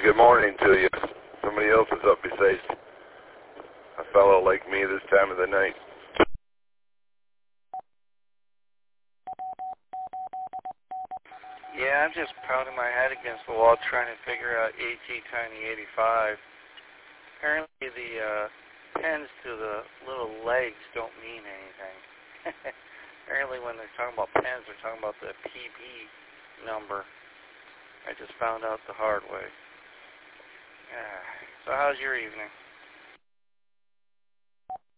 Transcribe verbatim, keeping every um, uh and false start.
good morning to you. Somebody else is up besides a fellow like me this time of the night. Yeah, I'm just pounding my head against the wall trying to figure out AT Tiny eighty-five. Apparently the uh, pins to the little legs don't mean anything. Apparently when they're talking about pins, they're talking about the P B number. I just found out the hard way. Yeah. So how's your evening?